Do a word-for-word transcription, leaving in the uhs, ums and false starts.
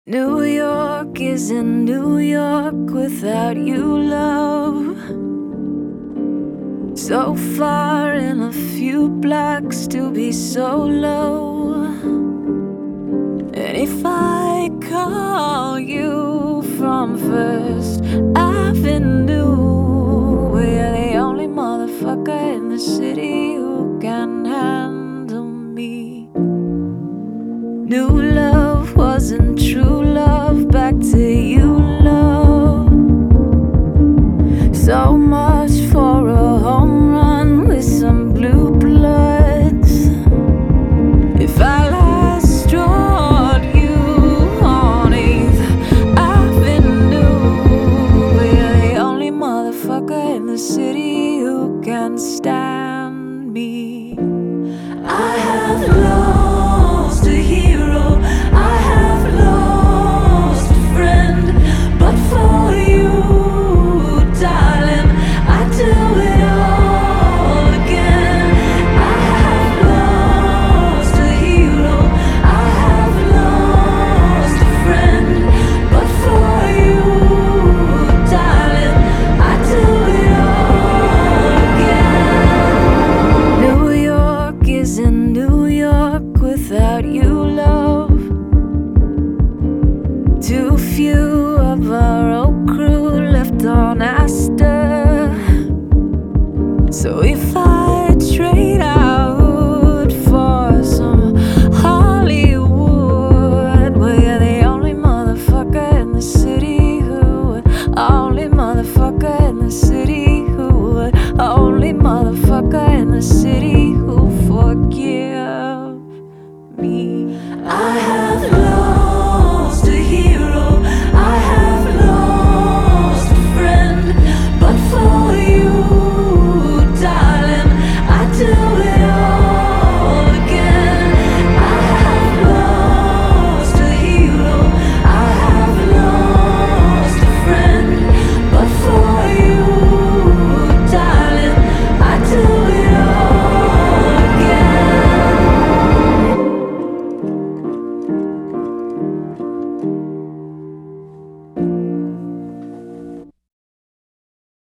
New York isn't New York without you, love. So far in a few blocks to be so low. And if I call you from First Avenue, we're the only motherfucker in the city who can handle me. New love wasn't true love, back to you, love. So much for a home run with some blue bloods. If I last drawed you on eighth Avenue, we're the only motherfucker in the city who can stand me. I have lost a hero, I have lost a friend, but for you, darling, I do it all again. I have lost a hero, I have lost a friend, but for you, darling, I do it all again. New York isn't New York without you, love. Too few of our old crew left on Astor. So if I